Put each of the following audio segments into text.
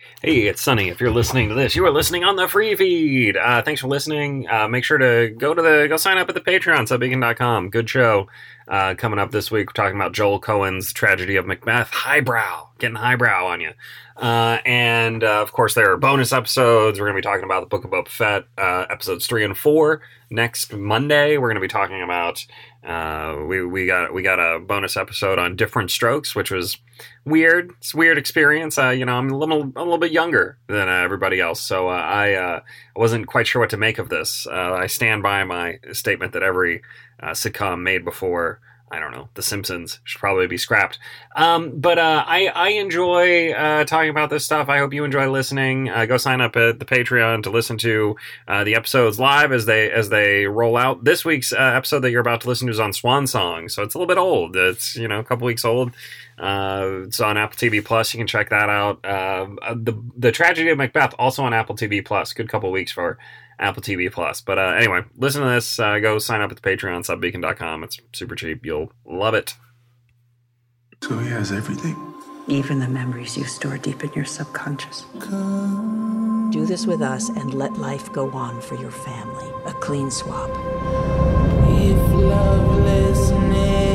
Hey, it's Sunny. If you're listening to this, you are listening on the free feed. Thanks for listening. Make sure to go sign up at the Patreon, subbeacon.com. Good show. Coming up this week, we're talking about Joel Cohen's Tragedy of Macbeth. Getting highbrow on you. And of course, there are bonus episodes. We're going to be talking about the Book of Boba Fett, episodes 3 and 4. Next Monday, we're going to be talking about we got a bonus episode on Different Strokes, which was weird. It's a weird experience. I'm a little bit younger than everybody else, so I wasn't quite sure what to make of this. I stand by my statement that every sitcom made before, I don't know, The Simpsons should probably be scrapped. But I enjoy talking about this stuff. I hope you enjoy listening. Go sign up at the Patreon to listen to the episodes live as they roll out. This week's episode that you're about to listen to is on Swan Song, so it's a little bit old. It's a couple weeks old. It's on Apple TV Plus. You can check that out. The Tragedy of Macbeth also on Apple TV Plus. Good couple weeks for Apple TV Plus. But anyway, listen to this. Go sign up at the Patreon, subbeacon.com. It's super cheap. You'll love it. So he has everything? Even the memories you store deep in your subconscious. Do this with us and let life go on for your family. A clean swap. If lovelessness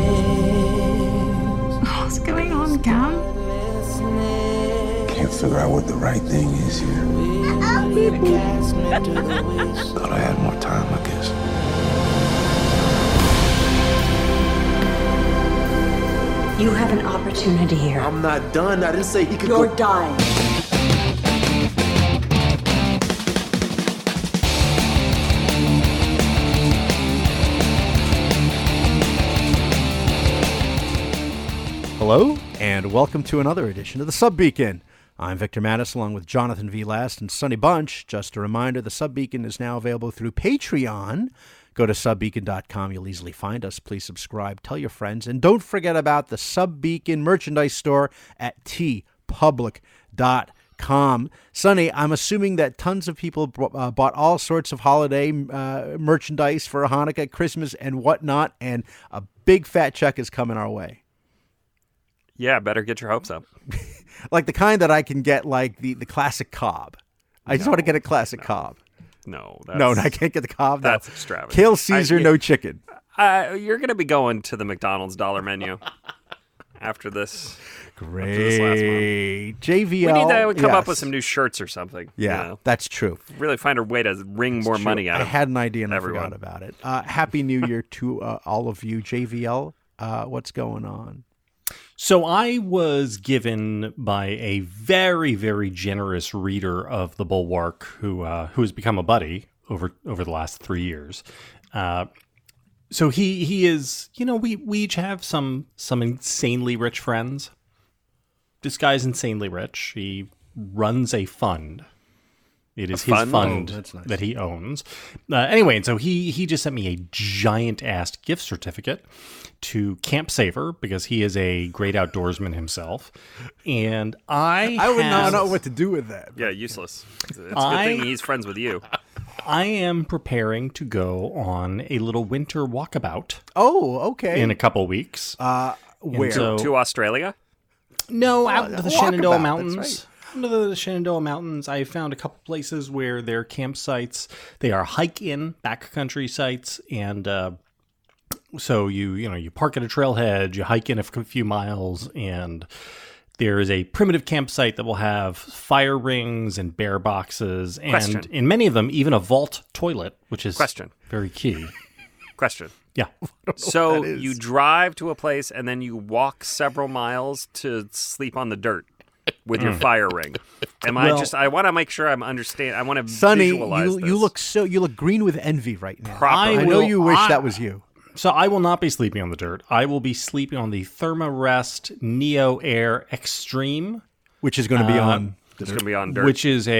What's going on, Cam? Can't figure out what the right thing is here. Thought I had more time, I guess. You have an opportunity here. I'm not done. I didn't say he could You're go. dying. Hello, and welcome to another edition of the Subbeacon. I'm Victor Mattis, along with Jonathan V. Last and Sonny Bunch. Just a reminder, the Subbeacon is now available through Patreon. Go to subbeacon.com. You'll easily find us. Please subscribe. Tell your friends. And don't forget about the Subbeacon merchandise store at tpublic.com. Sonny, I'm assuming that tons of people bought all sorts of holiday merchandise for Hanukkah, Christmas, and whatnot, and a big fat check is coming our way. Yeah, better get your hopes up. Like the kind that I can get, like the classic Cobb. I just want to get a classic Cobb. No, I can't get the Cobb. That's no. extravagant. Kale Caesar, no chicken. You're going to be going to the McDonald's dollar menu after this. Great. After this last month. JVL. We need to come up with yes. some new shirts or something. Yeah, that's true. Really find a way to wring more money out of I had an idea and everyone. I forgot about it. Happy New Year to all of you. JVL, what's going on? So I was given by a very, very generous reader of the Bulwark who has become a buddy over the last 3 years. So he is, we each have some insanely rich friends. This guy's insanely rich. He runs a fund. It is his fund that's nice. that he owns. Anyway, and so he just sent me a giant-ass gift certificate to Camp Saver because he is a great outdoorsman himself. And I would not know what to do with that. Yeah, useless. It's a good thing he's friends with you. I am preparing to go on a little winter walkabout Oh, okay. in a couple weeks. Where? So- To Australia? No, out to the Shenandoah walkabout, Mountains. that's Into the Shenandoah Mountains, I found a couple places where they're campsites. They are hike-in backcountry sites, and so you park at a trailhead, you hike in a few miles, and there is a primitive campsite that will have fire rings and bear boxes, and Question. in many of them, even a vault toilet, which is Question. very key. Question. Yeah. So that is. you drive to a place and then you walk several miles to sleep on the dirt with your fire ring. I want to make sure I'm understand. I want to Sonny, visualize you look green with envy right now. Properly. I know you wish that was you. So I will not be sleeping on the dirt. I will be sleeping on the ThermaRest Neo Air Extreme, Which is going to be on. It's going to be on dirt. which is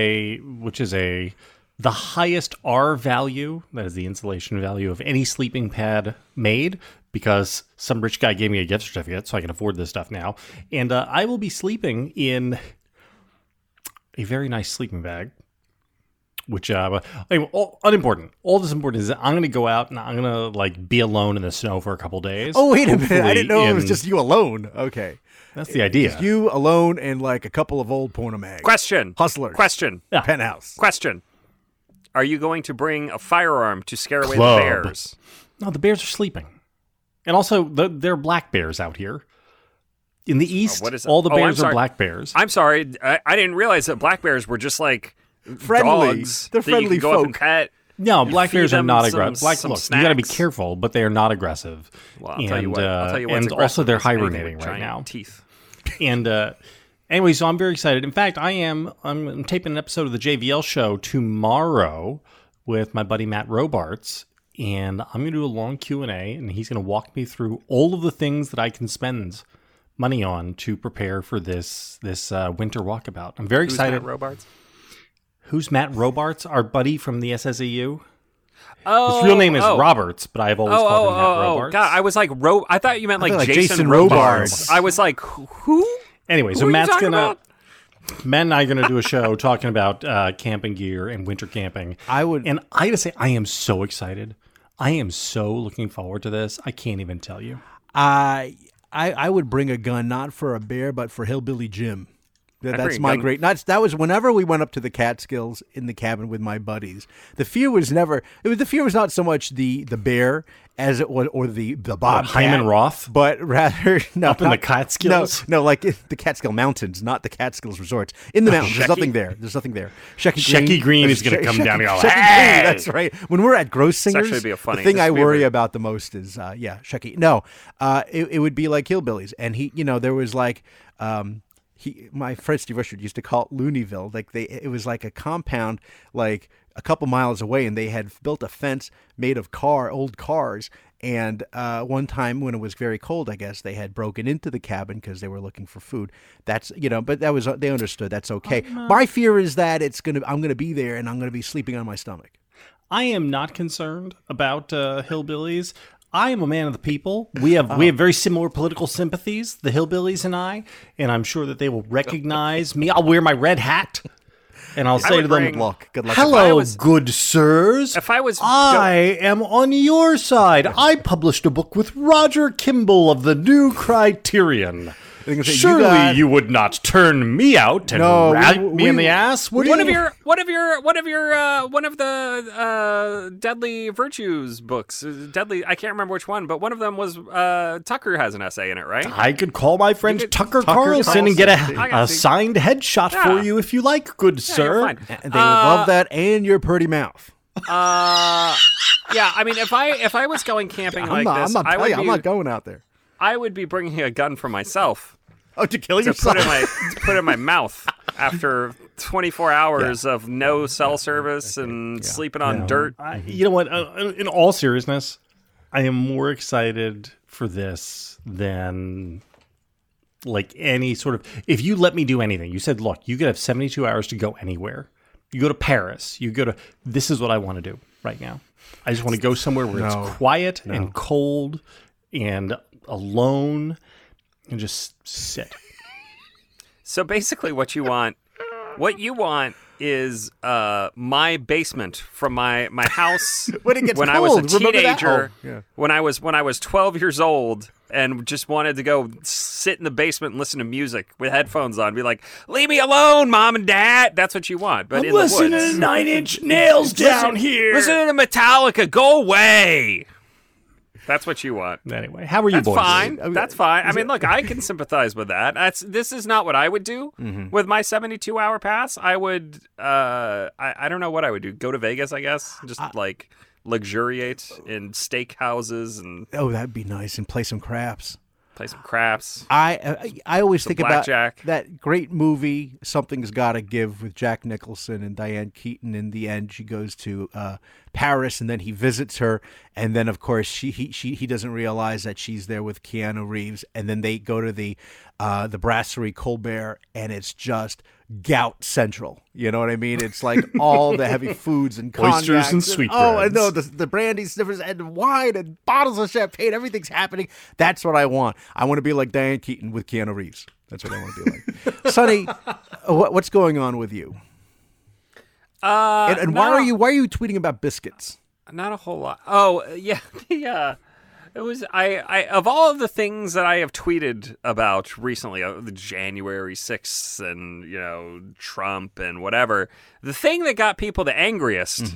the highest R value, that is the insulation value of any sleeping pad made, because some rich guy gave me a gift certificate, so I can afford this stuff now. And I will be sleeping in a very nice sleeping bag which anyway, unimportant. All that's important is that I'm going to go out and I'm going to like be alone in the snow for a couple days. Oh, wait a minute. I Hopefully didn't know it was just you alone. Okay. That's the idea. Just you alone and like a couple of old porno mags. Question. Hustlers. Question. Yeah. Penthouse. Question. Are you going to bring a firearm to scare away Club. the bears? No, the bears are sleeping. And also, there are black bears out here. In the east, what is all the I'm bears are sorry. black bears. I'm sorry. I didn't realize that black bears were just like Friendly. dogs. They're that you friendly can go up and folk. pet. No, black feed bears are them not some- aggressive. some Look, you got to be snacks. careful, but they are not aggressive. Well, I'll tell you what. I'll tell you what's and also, aggressive they're is anything hibernating with right giant now. Teeth. And anyway, so I'm very excited. In fact, I'm taping an episode of the JVL show tomorrow with my buddy Matt Robarts, and I'm going to do a long Q&A, and he's going to walk me through all of the things that I can spend money on to prepare for this winter walkabout. I'm very Who's excited. Matt Robarts? Who's Matt Robarts? Our buddy from the SSAU. Oh, His real name is Roberts, but I've always called him Matt Robarts. God, I was like, I thought you meant like like Jason, Jason Robards. Robards. I was like, who? Anyway, so Who are you Matt's talking gonna. about? Matt and I are going to do a show talking about camping gear and winter camping. And I got to say, I am so excited. I am so looking forward to this. I can't even tell you. I would bring a gun not for a bear but for Hillbilly Jim. That's bring a my gun. great. That was whenever we went up to the Catskills in the cabin with my buddies. The fear was never. The fear was not so much the bear as it was, or the bobcat. Hyman Roth? but rather no, Up in the not- Catskills? No, like the Catskill Mountains, not the Catskills resorts. In the mountains, there's nothing there. There's nothing there. Shecky Green is gonna come down and go, Shecky "Hey!" Green, that's right. When we're at Gross Singers, actually be a funny- the thing this I would be a worry very- about the most is Shecky. No, it would be like Hillbillies, and there was like. My friend Steve Richard used to call it Looneyville. Like it was like a compound, like a couple miles away, and they had built a fence made of old cars. And one time when it was very cold, I guess they had broken into the cabin because they were looking for food. That's but that was they understood. That's okay. My fear is that I'm gonna be there and I'm gonna be sleeping on my stomach. I am not concerned about hillbillies. I am a man of the people. We have very similar political sympathies, the hillbillies and I, and I'm sure that they will recognize me. I'll wear my red hat, and I'll say would to them, bring- Good luck. If I "Hello, was- good sirs. If I was I am on your side. I published a book with Roger Kimball of the New Criterion. They're gonna say, Surely you would not turn me out and No, rat we- me in the ass, would one you? of the Deadly Virtues books. Deadly. I can't remember which one, but one of them was Tucker has an essay in it, right? I could call my friend You could- Tucker Tucker Carlson and get I got a you. signed headshot Yeah. for you if you like, good Yeah, sir. you're fine. And they would love that and your pretty mouth. Yeah, I mean, if I was going camping like this, I'm not going out there. I would be bringing a gun for myself Oh, to kill to yourself. put in my mouth after 24 hours of no cell service and sleeping on dirt. You know what? In all seriousness, I am more excited for this than like any sort of. If you let me do anything, you said, look, you could have 72 hours to go anywhere. You go to Paris. You go to. This is what I want to do right now. I just want to go somewhere where it's quiet and cold and alone and just sit. So basically, what you want is my basement from my house When it gets I was a cold, remember that? teenager. Oh, yeah. When I was 12 years old and just wanted to go sit in the basement and listen to music with headphones on, be like, "Leave me alone, Mom and Dad." That's what you want. But in the woods, 9 Inch Nails down here. listen to Metallica. Go away. That's what you want. Anyway, how are you That's boys? fine. That's fine. I mean, look, I can sympathize with that. This is not what I would do with my 72-hour pass. I would, I don't know what I would do. Go to Vegas, I guess. Just like luxuriate in steak houses and Oh, that'd be nice, and play some craps. play some craps. I always think blackjack. about that great movie Something's Gotta Give with Jack Nicholson and Diane Keaton. In the end, she goes to Paris, and then he visits her, and then of course he doesn't realize that she's there with Keanu Reeves, and then they go to the Brasserie Colbert, and it's just gout central. You know what I mean? It's like all the heavy foods and Oysters cognacs and sweetbreads. Oh, I know the brandy sniffers and wine and bottles of champagne. Everything's happening. That's what I want. I want to be like Diane Keaton with Keanu Reeves. That's what I want to be like. Sonny, what's going on with you? And why are you tweeting about biscuits? Not a whole lot. Oh, yeah. Yeah. It was I of all of the things that I have tweeted about recently, the January 6th and Trump and whatever, the thing that got people the angriest,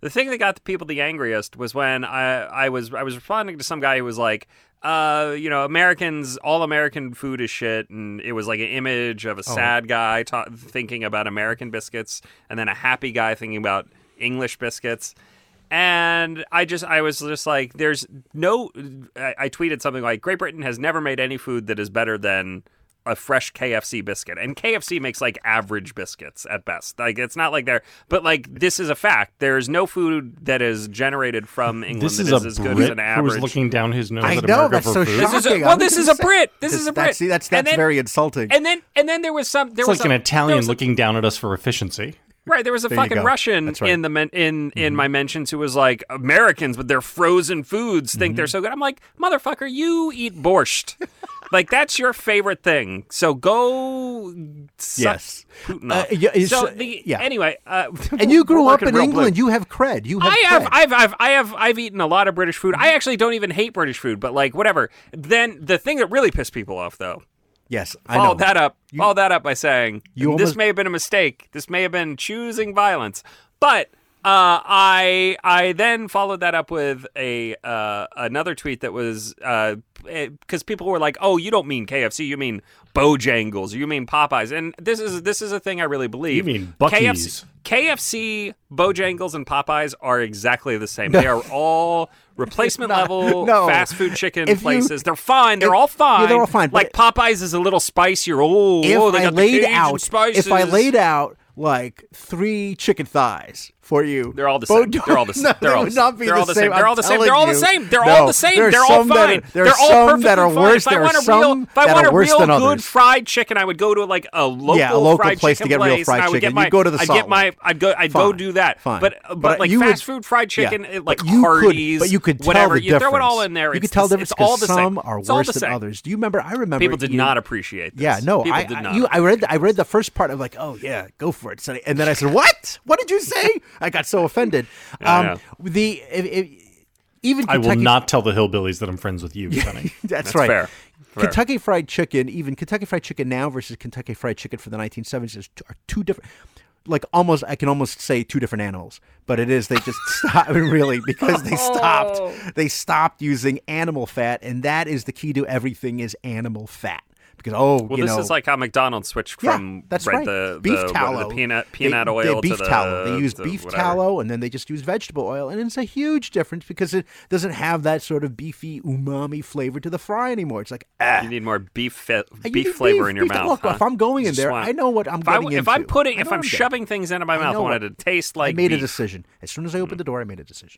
was when I was responding to some guy who was like, Americans, all American food is shit, and it was like an image of a sad guy thinking about American biscuits, and then a happy guy thinking about English biscuits. And I was just like, I tweeted something like, Great Britain has never made any food that is better than a fresh KFC biscuit. And KFC makes like average biscuits at best. Like, it's not like but like, this is a fact. There is no food that is generated from England that is as good as an average. Who was looking down his nose I at know, America that's for so food. shocking. This is a Brit. This is a Brit. That's very insulting. And then there was some. It's like an Italian looking down at us for efficiency. Right, there was a fucking Russian in in my mentions who was like, Americans with their frozen foods think they're so good. I'm like, motherfucker, you eat borscht. Like, that's your favorite thing. So go suck Putin off. Anyway, and you grew up in England. You have cred. I've eaten a lot of British food. I actually don't even hate British food, but like whatever. Then the thing that really pissed people off, though. Yes, I know. Follow that up by saying, this may have been a mistake. This may have been choosing violence. But I then followed that up with another tweet that was because people were like, "Oh, you don't mean KFC, you mean Bojangles, you mean Popeyes," and this is a thing I really believe. You mean Buc-ee's. KFC, Bojangles, and Popeyes are exactly the same. They are all replacement level fast food chicken places. They're fine. They're all fine. Yeah, they're all fine. Like Popeyes is a little spicier. If I laid out like 3 chicken thighs for you, they're all the same. They're all the same. They're all the same. They're all the same. They're all the same. They're all the same. They're all fine. There are some that are worse. There are some that are worse than others. If I want a real good fried chicken, I would go to like a local fried place to get real fried chicken. You go to the Salt Lake. I'd go do that. Fine. But like fast food fried chicken, like Hardee's, but you could tell whatever. the You throw it difference. all in there. You could tell the difference because some are It's all worse the than same. others. Do you remember? I remember people did not appreciate this. Yeah, no, people did not. I read the first part of like, oh yeah, go for it, Sonny. And then I said, what? What did you say? I got so offended. Yeah. Even I Kentucky, will not tell the hillbillies that I'm friends with you, Sonny. That's right. Fair. Kentucky Fried Chicken, even Kentucky Fried Chicken now versus Kentucky Fried Chicken for the 1970s are two different. Like I can almost say 2 different animals, but it is they just stopped really because they stopped using animal fat, and that is the key to everything is animal fat. Because this is like how McDonald's switched from the beef tallow, the peanut oil beef to tallow. They use to beef whatever. tallow, and then they just use vegetable oil, and it's a huge difference because it doesn't have that sort of beefy umami flavor to the fry anymore. It's like you need more beef flavor in your mouth. Look, huh? if I'm going in there, I know what I'm getting into. If I'm shoving things into my mouth, I want it to taste like. I made beef. a decision as soon as I opened the door. I made a decision.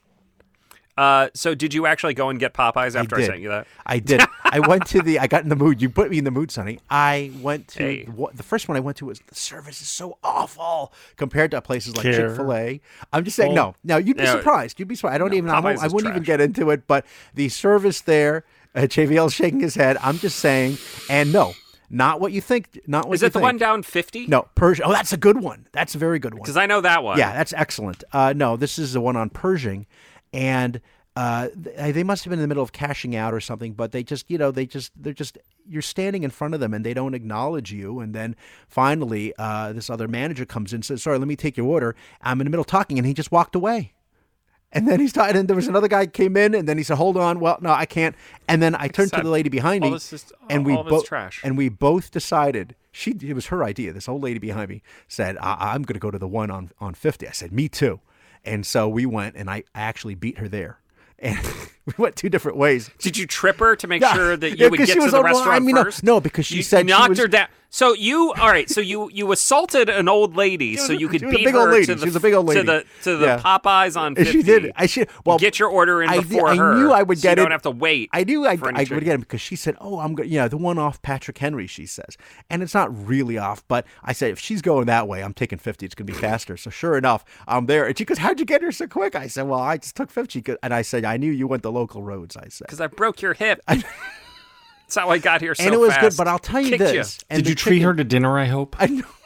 So did you actually go and get Popeyes after I sent you that? I did. I got in the mood. You put me in the mood, Sonny. I went to the first one I went to was the service is so awful compared to places like Chick-fil-A. I'm just saying, no, you'd be surprised. You'd be surprised. I wouldn't even get into it, but the service there, JVL's shaking his head. I'm just saying, and no. Not what you think. Not what is you it the think. one down 50? No, Pershing. Oh, that's a good one. That's a very good one. Because I know that one. Yeah, that's excellent. No, this is the one on Pershing. And they must have been in the middle of cashing out or something, but they're just you're standing in front of them and they don't acknowledge you. And then finally, this other manager comes in and says, "Sorry, let me take your order." I'm in the middle of talking, and he just walked away. And then he's talking, and there was another guy came in, and then he said, "Hold on, well, no, I can't." And then I turned to the lady behind me, and we both decided it was her idea. This old lady behind me said, "I'm going to go to the one on 50." I said, "Me too." And so we went, and I actually beat her there. And we went 2 different ways. Did you trip her to make sure that you would get to the restaurant first? No, because she said knocked her down. So you assaulted an old lady so you could beat her to the Popeyes on 50. She did. Get your order in before her. I knew I would get it. You don't have to wait. I knew I would get it because she said, "Oh, I'm good." The one off Patrick Henry, she says, and it's not really off. But I said, if she's going that way, I'm taking 50. It's going to be faster. So sure enough, I'm there. And she goes, "How'd you get her so quick?" I said, "Well, I just took 50." And I said, "I knew you went the local roads." I said, "Because I broke your hip." That's how I got here so fast. And it was good, but I'll tell you this. Did you treat her to dinner, I hope? I know.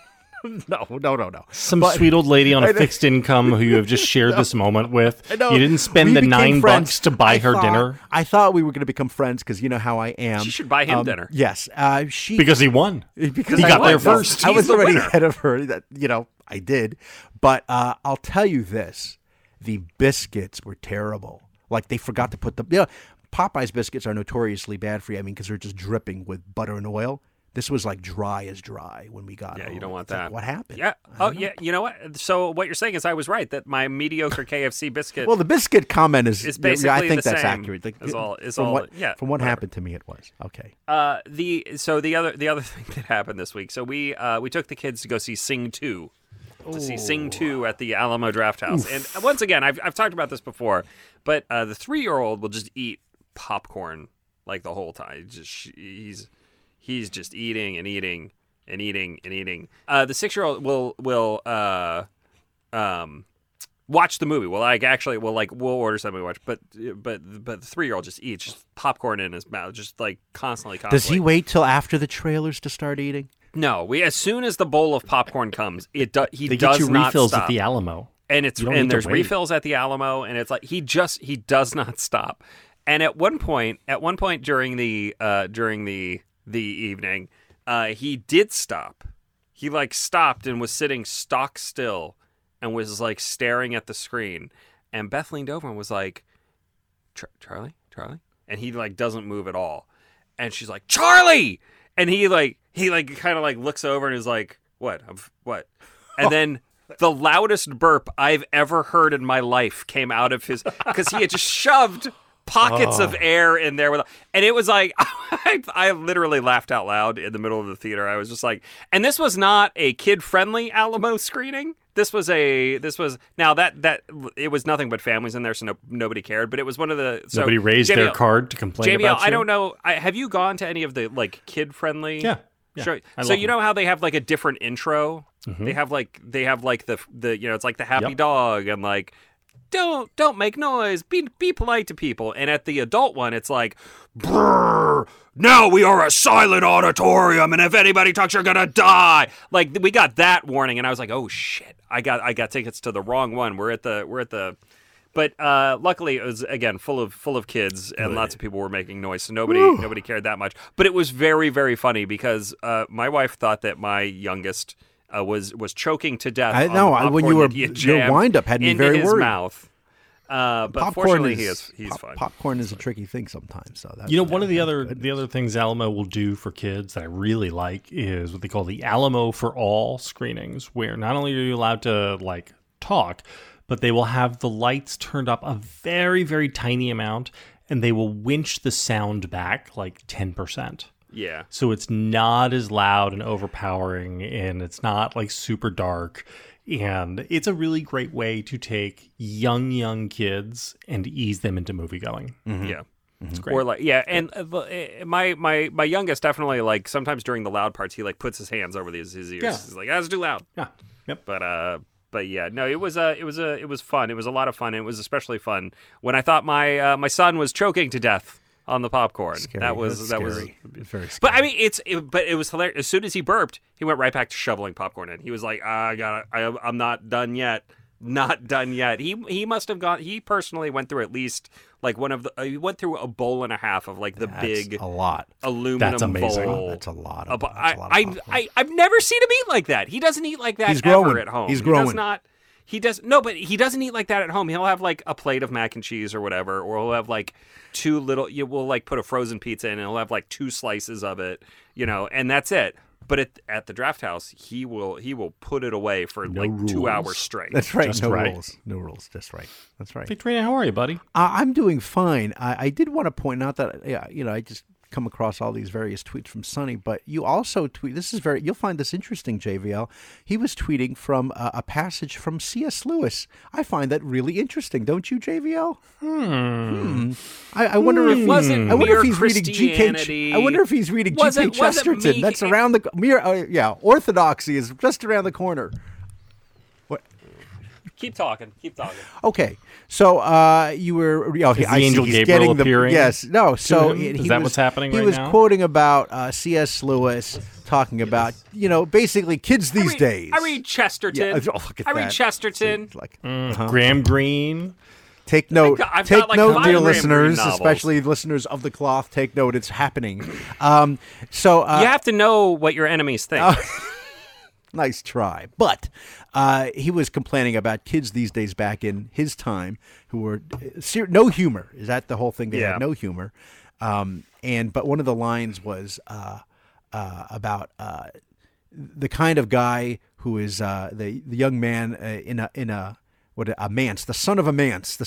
No. Some sweet old lady on a fixed income who you have just shared this moment with. You didn't spend the $9 to buy her dinner. I thought we were going to become friends because you know how I am. She should buy him dinner. Yes. Because he won. Because he got there won. first. I was the already winner. ahead of her. I did. But I'll tell you this. The biscuits were terrible. Like they forgot to put Popeye's biscuits are notoriously bad for you. I mean, because they're just dripping with butter and oil. This was like dry as dry when we got home. You don't want It's like, that. what happened? Yeah. Oh, yeah. You know what? So what you're saying is I was right that my mediocre KFC biscuit. Well, the biscuit comment is basically I think the that's same accurate. From What happened to me, it was okay. The other thing that happened this week. So we took the kids to go see Sing 2. To see Sing 2 at the Alamo Drafthouse. And once again, I've talked about this before, but the 3-year-old will just eat popcorn like the whole time. He's just eating and eating and eating and eating. The 6-year-old will watch the movie. We'll order something to watch. But the 3-year-old just eats just popcorn in his mouth, just like constantly. Does he wait till after the trailers to start eating? No, as soon as the bowl of popcorn comes, he they does get you not refills stop. at the Alamo. And there's wait. refills at the Alamo, and it's like he does not stop. And at one point during the evening, he did stop. He like stopped and was sitting stock still and was like staring at the screen. And Beth leaned over and was like, Charlie, and he like doesn't move at all. And she's like, Charlie, and he kind of like looks over and is like, what? And then the loudest burp I've ever heard in my life came out of his, because he had just shoved pockets of air in there and it was like I literally laughed out loud in the middle of the theater. I was just like, and this was not a kid-friendly Alamo screening. This was now that it was nothing but families in there, so nobody cared. But it was one of the nobody raised their card to complain about you. I don't know. Have you gone to any of the like kid-friendly? Yeah. Sure. So you know how they have like a different intro. Mm-hmm. They have like the it's like the happy dog and like don't make noise. Be polite to people. And at the adult one, it's like, brrr, now we are a silent auditorium, and if anybody talks, you're gonna die. Like we got that warning, and I was like, oh shit, I got tickets to the wrong one. We're at the. But luckily, it was again full of kids, and lots of people were making noise, so nobody cared that much. But it was very, very funny because my wife thought that my youngest was choking to death. I know when your wind up had me very his worried. Mouth. But fortunately, he's fine. Popcorn is a tricky thing sometimes. So one of the other things Alamo will do for kids that I really like is what they call the Alamo for All screenings, where not only are you allowed to like talk, but they will have the lights turned up a very, very tiny amount, and they will winch the sound back like 10%. Yeah. So it's not as loud and overpowering, and it's not like super dark. And it's a really great way to take young kids and ease them into movie going. Mm-hmm. Yeah. It's great. Or like, yeah, and my youngest definitely like sometimes during the loud parts he like puts his hands over his ears. Yeah. He's like, "That's too loud." Yeah. Yep. But yeah, no, it was fun. It was a lot of fun. And it was especially fun when I thought my son was choking to death on the popcorn. Scary. That was very scary. But I mean, it was hilarious. As soon as he burped, he went right back to shoveling popcorn in. He was like, I'm not done yet. Not done yet. He must have gone. He personally went through at least like he went through a bowl and a half of like the big a lot aluminum That's amazing. bowl. That's a lot. I've never seen him eat like that. He doesn't eat like that He's ever growing. at home. He's growing. But he doesn't eat like that at home. He'll have like a plate of mac and cheese or whatever, or he'll have like we'll like put a frozen pizza in and he'll have like 2 slices of it, and that's it. But at the Draft House, he will put it away for like rules. 2 hours straight. That's right. Just No right. rules. No rules. Just right. That's right. Victorina, how are you, buddy? I'm doing fine. I did want to point out that I just come across all these various tweets from Sonny, but you also tweet. You'll find this interesting, JVL. He was tweeting from a passage from C.S. Lewis. I find that really interesting, don't you, JVL? I wonder if wasn't I wonder mere if he's reading Christianity. I wonder if he's reading G.K. Chesterton. That's around the orthodoxy is just around the corner. What? Keep talking. Okay, so you were Is the Angel Gabriel appearing? Yes, no. So Is that what's happening He right was now? quoting about C.S. Lewis, talking about basically kids these days. I read Chesterton. Yeah, oh, look at I read that. Chesterton. It's like, Graham Greene. Take note, I've got like 5 dear Graham listeners, Greene novels. especially listeners of the cloth. Take note, it's happening. So You have to know what your enemies think. nice try, but he was complaining about kids these days back in his time who were no humor. Is that the whole thing? They had no humor, but one of the lines was about the kind of guy who is the young man in a manse, the son of a manse,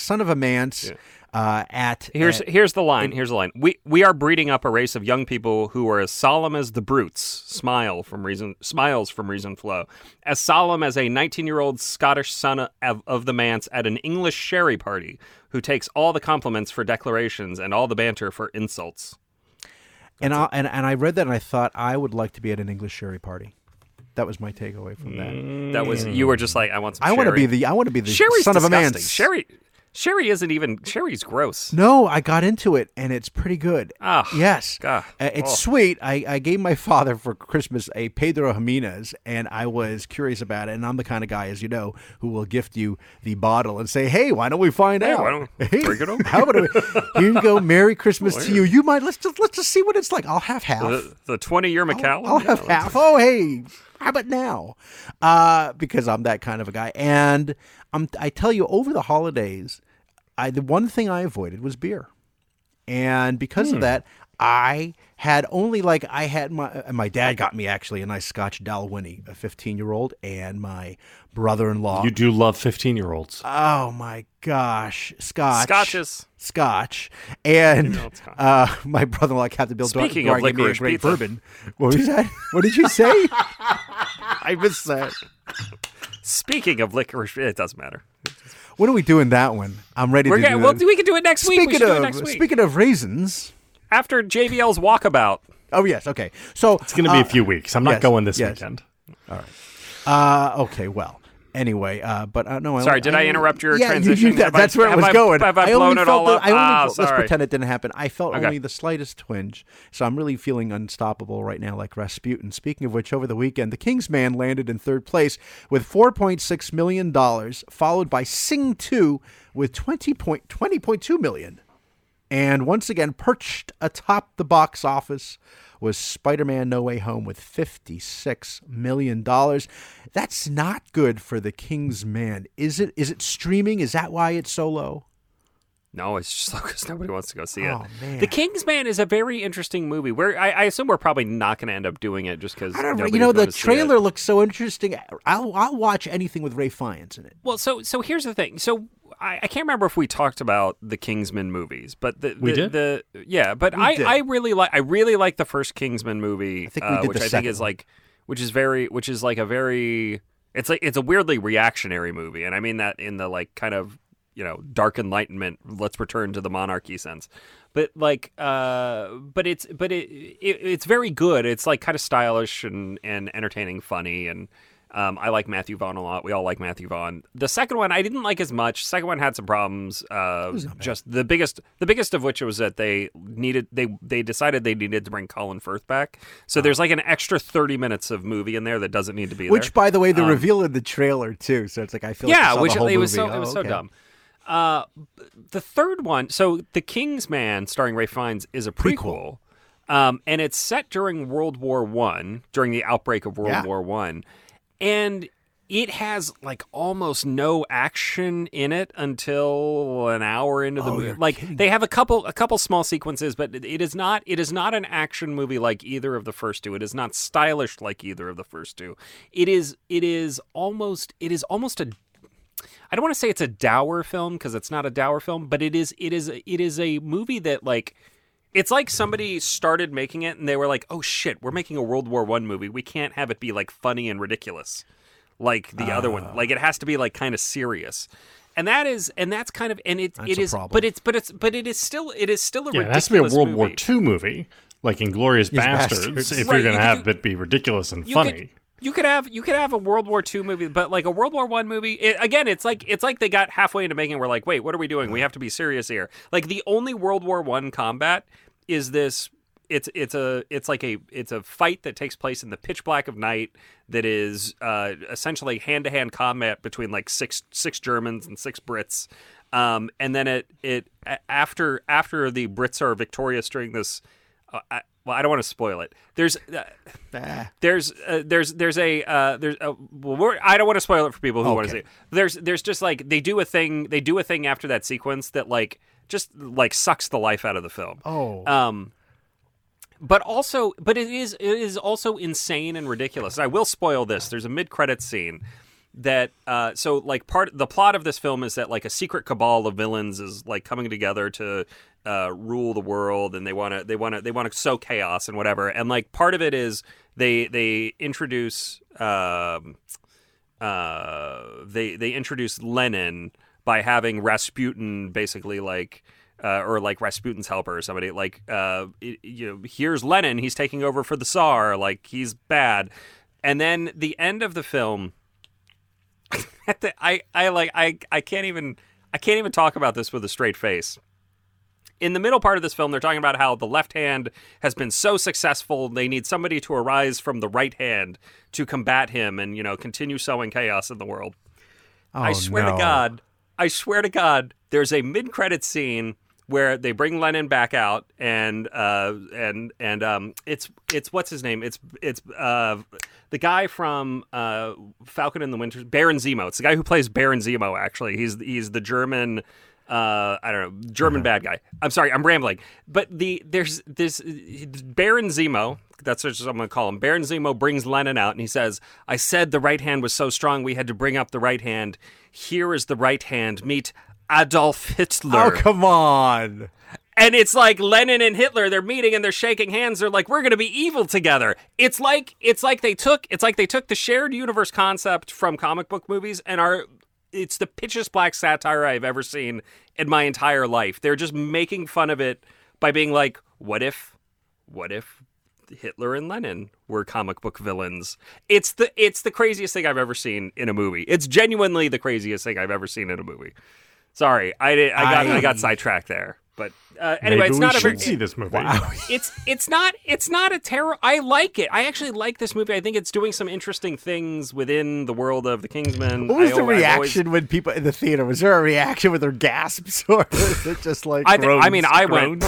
Here's the line. Here's the line. We are breeding up a race of young people who are as solemn as the brutes. Smiles from Reason Flow. As solemn as a 19-year-old Scottish son of the manse at an English sherry party, who takes all the compliments for declarations and all the banter for insults. And I read that and I thought I would like to be at an English sherry party. That was my takeaway from that. That was you were just like, I want some. I want to be the Sherry's son of a disgusting. man. Sherry isn't even. Sherry's gross. No, I got into it and it's pretty good. Ah, yes, God. It's sweet. I gave my father for Christmas a Pedro Jimenez, and I was curious about it. And I'm the kind of guy, as you know, who will gift you the bottle and say, "Hey, why don't we find out? Why don't we bring it over? How about here you go? Merry Christmas to you. You might let's just see what it's like. I'll have half. The 20-year Macallan. I'll have half. Oh, hey, how about now? Because I'm that kind of a guy. And I tell you, over the holidays, the one thing I avoided was beer. And because of that, I had only my dad got me actually a nice Scotch Dalwhinnie, a 15-year-old, and my brother-in-law. You do love 15-year-olds. Oh my gosh, Scotches. Scotch, and it's fine. my brother-in-law, Captain Bill Speaking Dwyer, of gave me a licorice great pizza. bourbon. What was that? What did you say? I missed that. Speaking of licorice, it doesn't matter. When are we doing that one? I'm ready to do Well, that. we can do it next week. We should do it next week. Speaking of raisins. After JBL's walkabout. Oh, yes. Okay. So It's going to be a few weeks. I'm not going this weekend. All right. Okay. Well, anyway, but no. Sorry, did I interrupt your transition? That's where it was going. Have I blown it all up? Let's Sorry. pretend it didn't happen. I felt Okay. only the slightest twinge, so I'm really feeling unstoppable right now, like Rasputin. Speaking of which, over the weekend, The King's Man landed in third place with $4.6 million, followed by Sing 2 with $20.2 million. And once again, perched atop the box office was Spider-Man No Way Home with $56 million. That's not good for The King's Man. Is it? Is it streaming? Is that why it's so low? No, it's just because nobody wants to go see it. Oh, man. The King's Man is a very interesting movie. Where I assume we're probably not going to end up doing it just because I don't know. The trailer looks so interesting. I'll watch anything with Ray Fiennes in it. Well, so here's the thing. So I can't remember if we talked about the Kingsman movies, but we did. I really like the first Kingsman movie, I think we did which the I think second is one. like, which is like a very, it's a weirdly reactionary movie, and I mean that in the like kind of dark enlightenment, let's return to the monarchy sense, but like but it's very good. It's like kind of stylish and entertaining, funny, and I like Matthew Vaughn a lot. We all like Matthew Vaughn. The second one I didn't like as much. Second one had some problems. Just the biggest of which was that they decided they needed to bring Colin Firth back. So there's like an extra 30 minutes of movie in there that doesn't need to be there. Which, by the way, they reveal in the trailer too. So it's like I feel like I saw the whole movie. It was so dumb. The third one, so The King's Man, starring Ray Fiennes, is a prequel, and it's set during World War I, during the outbreak of World War I, and it has like almost no action in it until an hour into the movie. Like kidding. they have a couple small sequences, but it is not an action movie like either of the first two. It is not stylish like either of the first two. It is almost a, I don't want to say it's a dour film because it's not a dour film, but it is a movie that like, it's like somebody started making it and they were like, oh shit, we're making a World War I movie. We can't have it be like funny and ridiculous like the other one. Like it has to be like kind of serious. And that's kind of, and it is, but it is still a ridiculous Yeah, it has to be a World movie. War II movie, like Inglourious Bastards, if Bastards. you're Right, going to have it be ridiculous and funny. You could have a World War II movie, but like a World War I movie. It's like they got halfway into making. We're like, wait, what are we doing? We have to be serious here. Like the only World War I combat is this. It's a fight that takes place in the pitch black of night. That is essentially hand to hand combat between like six Germans and 6 Brits. And then after the Brits are victorious during this. Well, I don't want to spoil it. I don't want to spoil it for people who want to see it. There's just like they do a thing after that sequence that like just like sucks the life out of the film. But it is also insane and ridiculous. And I will spoil this. There's a mid-credits scene that the plot of this film is that like a secret cabal of villains is like coming together to rule the world, and they want to sow chaos and whatever. And like part of it is they introduce they introduce Lenin by having Rasputin basically like. Or like Rasputin's helper or somebody like here's Lenin, he's taking over for the Tsar, like he's bad. And then the end of the film I can't even talk about this with a straight face. In the middle part of this film, they're talking about how the left hand has been so successful, they need somebody to arise from the right hand to combat him and, continue sowing chaos in the world. I swear to God, there's a mid-credit scene where they bring Lenin back out, and it's what's his name? It's the guy from Falcon and the Winter, Baron Zemo. It's the guy who plays Baron Zemo. Actually, he's the German. German bad guy. I'm sorry, I'm rambling. But there's this Baron Zemo. That's what I'm going to call him. Baron Zemo brings Lenin out, and he says, "I said the right hand was so strong, we had to bring up the right hand. Here is the right hand. Meet Adolf Hitler." Oh, come on. And it's like Lenin and Hitler, they're meeting and they're shaking hands. They're like, we're going to be evil together. It's like they took the shared universe concept from comic book movies and it's the pitchiest black satire I've ever seen in my entire life. They're just making fun of it by being like, what if Hitler and Lenin were comic book villains? It's the craziest thing I've ever seen in a movie. It's genuinely the craziest thing I've ever seen in a movie. Sorry, I got sidetracked there. But anyway, it's not see this movie. Wow. It's not a terror. I like it. I actually like this movie. I think it's doing some interesting things within the world of the Kingsman. What was the reaction when people in the theater? Was there a reaction with their gasps, or was it just like I went.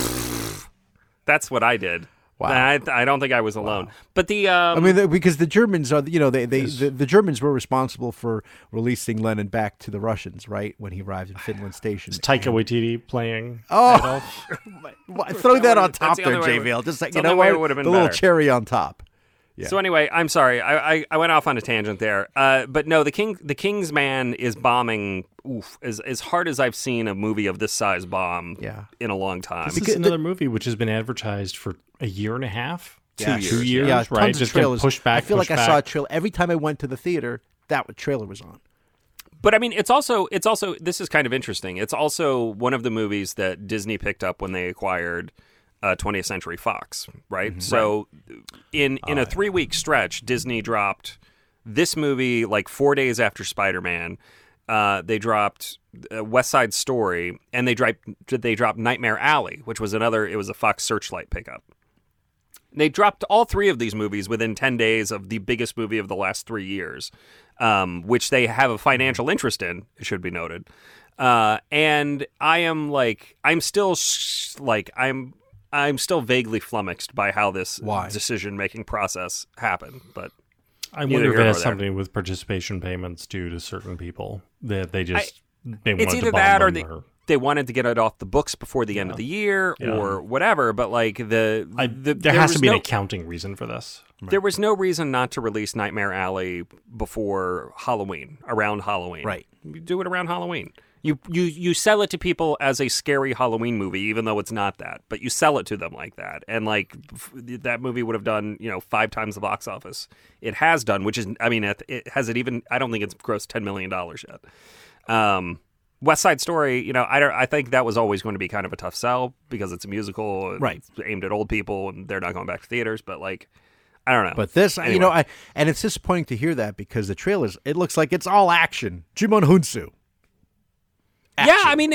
That's what I did. Wow. I don't think I was alone. Wow. But because the Germans are, the Germans were responsible for releasing Lenin back to the Russians, right? When he arrived in Finland Station. Is Taika Waititi playing? Oh, throw that on top there, JVL. Just like, the little cherry on top. Yeah. So anyway, I'm sorry. I went off on a tangent there. But no, the Kingsman is bombing as hard as I've seen a movie of this size bomb in a long time. This is another movie which has been advertised for a year and a half. 2 years. 2 years, yeah, right? Tons of Just trailers. pushed back. I feel like I saw a trailer every time I went to the theater. That trailer was on. But I mean, it's also this is kind of interesting. It's also one of the movies that Disney picked up when they acquired 20th Century Fox, right? Mm-hmm. So in a 3-week stretch, Disney dropped this movie like 4 days after Spider-Man. They dropped West Side Story, and they dropped Nightmare Alley, which was it was a Fox Searchlight pickup. They dropped all 3 of these movies within 10 days of the biggest movie of the last 3 years, which they have a financial interest in, it should be noted. And I'm still vaguely flummoxed by how this decision-making process happened. But I wonder if it has something with participation payments due to certain people that they just it's either that or they wanted to get it off the books before the end of the year or whatever. But like there has to be an accounting reason for this. Right. There was no reason not to release Nightmare Alley before Halloween, around Halloween. Right. You do it around Halloween. You sell it to people as a scary Halloween movie, even though it's not that. But you sell it to them like that, and like that movie would have done 5 times the box office it has done, which is it hasn't even. I don't think it's grossed $10 million yet. West Side Story, I think that was always going to be kind of a tough sell because it's a musical, right? It's aimed at old people, and they're not going back to theaters. But like, I don't know. But this, Anyway. and it's disappointing to hear that because the trailers, it looks like it's all action. Jimon Hunsu. Yeah, I mean,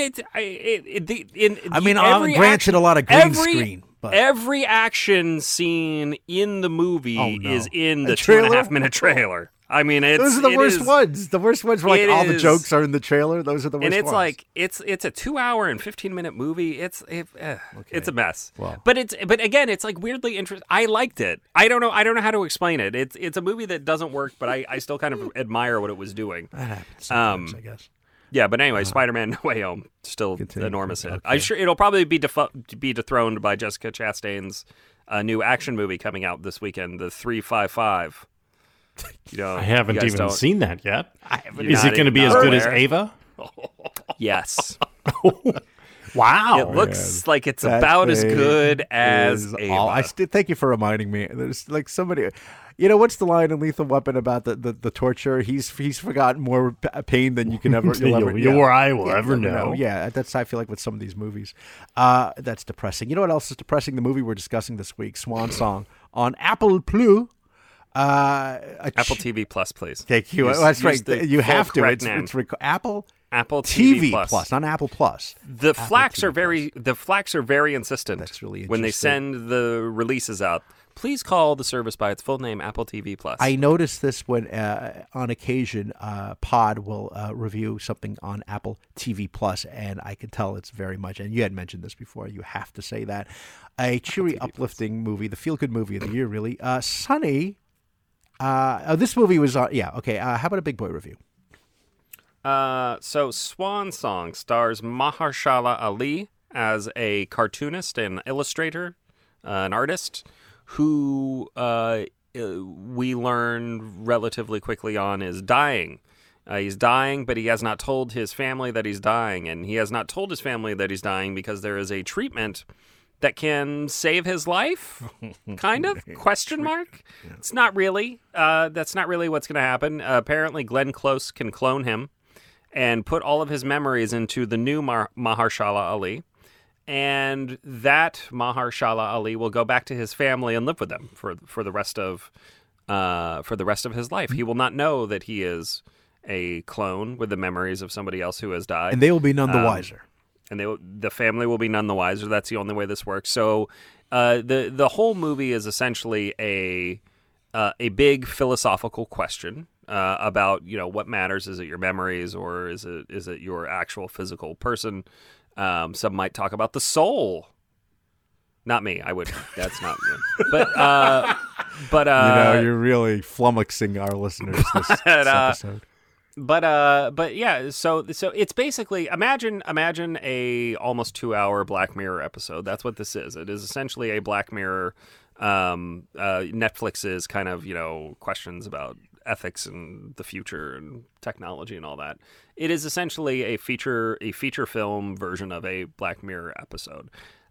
granted, a lot of green screen. But every action scene in the movie is in the trailer? 2.5-minute trailer. I mean, those are the worst ones. The worst ones where all the jokes are in the trailer. Those are the worst ones. And it's like it's a 2-hour and 15-minute movie. It's a mess. Well. But again, it's like weirdly interesting. I liked it. I don't know how to explain it. It's a movie that doesn't work, but I still kind of admire what it was doing. That happens sometimes, I guess. Yeah, but anyway, Spider-Man: No Way Home still enormous hit. Okay. I'm sure it'll probably be dethroned by Jessica Chastain's new action movie coming out this weekend, the 355. I haven't even seen that yet. Is not it going to be as not good as aware. Ava? Yes. Wow. It looks like it's about as good as Ava. Thank you for reminding me. There's like somebody, what's the line in Lethal Weapon about the torture? He's forgotten more pain than you can ever or I will ever know. Yeah, that's I feel like with some of these movies. That's depressing. You know what else is depressing? The movie we're discussing this week, Swan Song, on Apple Plus. Apple TV Plus, please. Thank you. That's right. You have to. It's Apple TV Plus, not Apple Plus. The Flax are very insistent. That's really when they interesting. send the releases out. Please call the service by its full name, Apple TV Plus. I noticed this when, on occasion, Pod will review something on Apple TV Plus, and I can tell it's very much. And you had mentioned this before. You have to say that a cheery, uplifting movie, the feel-good movie of the year, really. Sunny. This movie was okay. How about a big boy review? So Swan Song stars Mahershala Ali as a cartoonist and illustrator, an artist who we learn relatively quickly on is dying. He's dying, but he has not told his family that he's dying, and he has not told his family that he's dying because there is a treatment that can save his life, kind of, question mark. It's not really. That's not really what's going to happen. Apparently, Glenn Close can clone him and put all of his memories into the new Mahershala Ali. And that Mahershala Ali will go back to his family and live with them for the rest of his life. He will not know that he is a clone with the memories of somebody else who has died. And they will be none the wiser. And the family will be none the wiser. That's the only way this works. So the whole movie is essentially a big philosophical question about what matters. Is it your memories or is it your actual physical person? Some might talk about the soul. Not me. I wouldn't. That's not me. But you're really flummoxing our listeners this episode. But yeah, so it's basically imagine a almost 2-hour Black Mirror episode. That's what this is. It is essentially a Black Mirror. Netflix's kind of questions about ethics and the future and technology and all that. It is essentially a feature film version of a Black Mirror episode.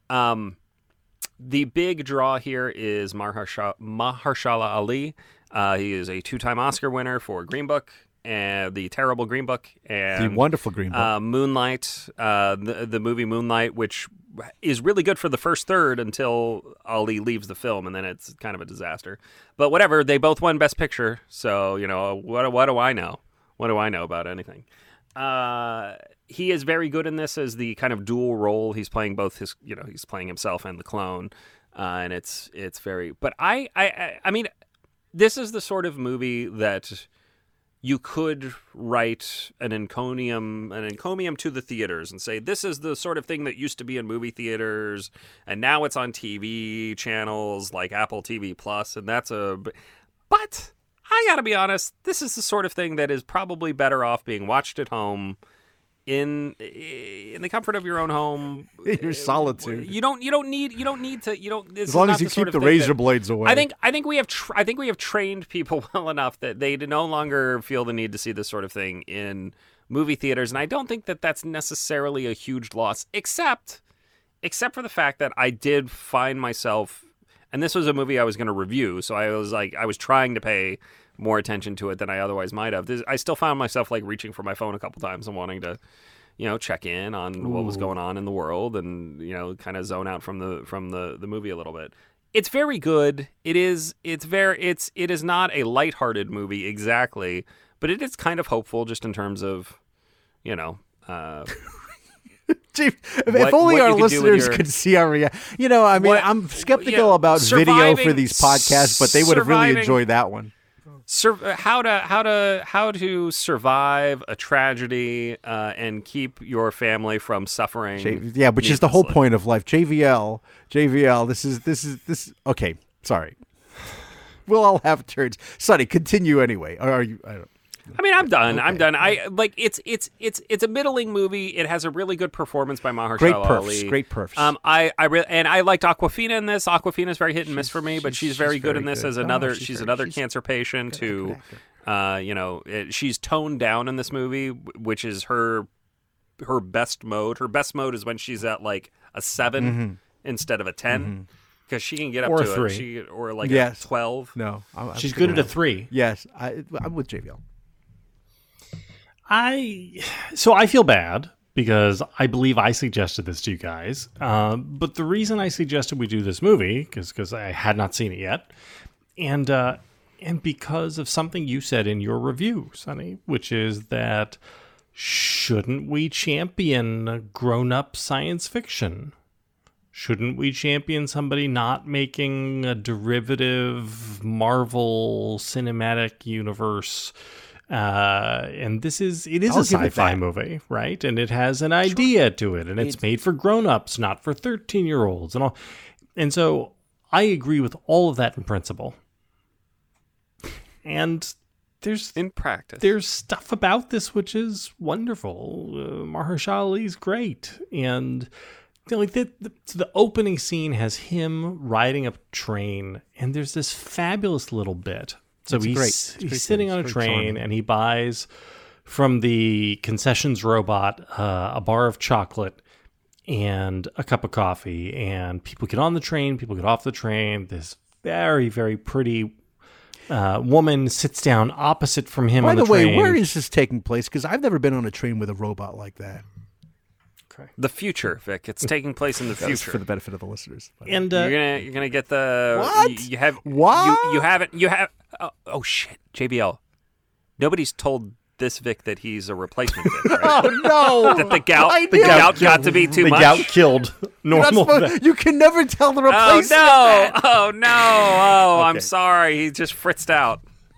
The big draw here is Mahershala Ali. He is a 2-time Oscar winner for Green Book. And the terrible Green Book and the wonderful Green Book, Moonlight, the movie Moonlight, which is really good for the first third until Ali leaves the film, and then it's kind of a disaster. But whatever, they both won Best Picture, so what do I know? What do I know about anything? He is very good in this as the kind of dual role. He's playing both he's playing himself and the clone, and it's very. But I mean, this is the sort of movie that you could write an encomium to the theaters and say, this is the sort of thing that used to be in movie theaters, and now it's on TV channels like Apple TV Plus, and but I gotta be honest, this is the sort of thing that is probably better off being watched at home in the comfort of your own home, in your solitude. You don't need to. As long as you keep the razor blades away. I think we have trained people well enough that they no longer feel the need to see this sort of thing in movie theaters, and I don't think that that's necessarily a huge loss, except for the fact that I did find myself, and this was a movie I was going to review, so I was trying to pay more attention to it than I otherwise might have. I still found myself reaching for my phone a couple times and wanting to, check in on what was going on in the world and kind of zone out from the movie a little bit. it's very good. It is not a lighthearted movie exactly, but it is kind of hopeful just in terms of, you know, Gee, if only what our you could do with listeners your- could see our reaction. You know, I mean, I'm skeptical about video for these podcasts, but they would have really enjoyed that one. How to survive a tragedy and keep your family from suffering. Yeah, which is the whole needlessly. point of life. JVL. This is. Okay, sorry. We'll all have turns. Sonny, continue anyway. Or are you? I mean, I'm done. Okay. I'm done. I like it's a middling movie. It has a really good performance by Mahershala Great Ali. Great perfs. I liked Awkwafina in this. Awkwafina is very hit and miss for me, but she's very good in this as another. She's another cancer patient who, she's toned down in this movie, which is her best mode. Her best mode is when she's at like a 7 instead of a 10. Because she can get up Or to a 3. a 12. No, She's good at a 3. Yes, I'm with JVL. So I feel bad because I believe I suggested this to you guys. But the reason I suggested we do this movie because I had not seen it yet, and because of something you said in your review, Sonny, which is that shouldn't we champion grown-up science fiction? Shouldn't we champion somebody not making a derivative Marvel cinematic universe? And it is a sci-fi movie, right? And it has an idea to it, and it's made for grown-ups, not for 13-year-olds and all. And so I agree with all of that in principle. And In practice. there's stuff about this which is wonderful. Mahershala Ali's great, and like the opening scene has him riding a train, and there's this fabulous little bit. So he's sitting on a train, and he buys from the concessions robot a bar of chocolate and a cup of coffee, and people get on the train, people get off the train. This very, very pretty woman sits down opposite from him on the train. By the way, where is this taking place? Because I've never been on a train with a robot like that. The future, Vic. It's taking place in the That's future. for the benefit of the listeners. And you're gonna get the What? you have What? you haven't you have oh shit JBL. Nobody's told this Vic that he's a replacement Vic, right? Oh no! That the gout I the knew. gout got to be too the much. gout killed You're not normal. supposed- you can never tell the Oh replacement. no! Oh no! Oh, I'm Okay. sorry. He just fritzed out.